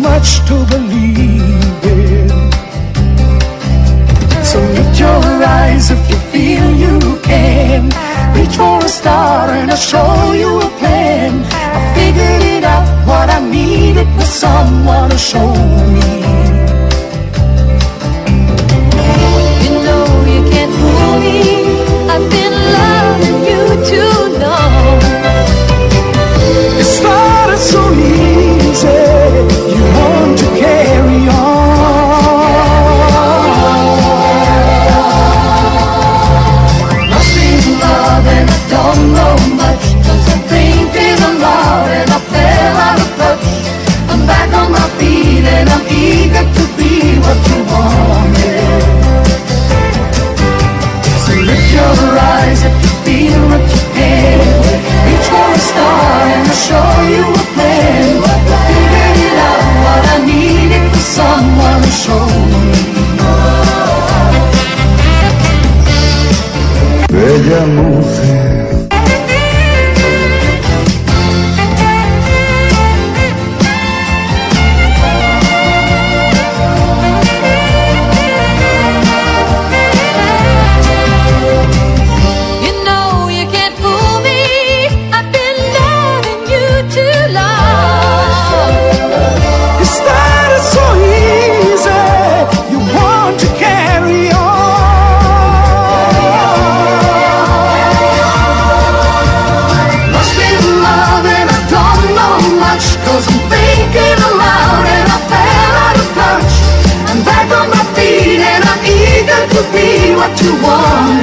much to believe in. So lift your eyes if you feel you can. Reach for a star and I'll show you a plan. I figured it out, what I needed was someone to show me. You know you can't fool me, I've been loving you too long. It started so easy, you want to carry on. Must be love and I don't know much, 'cause I'm thinking aloud and I fell out of touch. I'm back on my feet and I'm eager to be what you wanted. So lift your eyes if you feel what you can. Reach for a star and I'll show you a plan. Figured it out, what I needed was someone to show me. Bella mujer. You know you can't fool me, I've been loving you too long. It started so easy, you want to carry on. Must be love and I don't know much, 'cause I'm thinking aloud and I fell out of touch. I'm back on my feet and I'm eager to be what you want.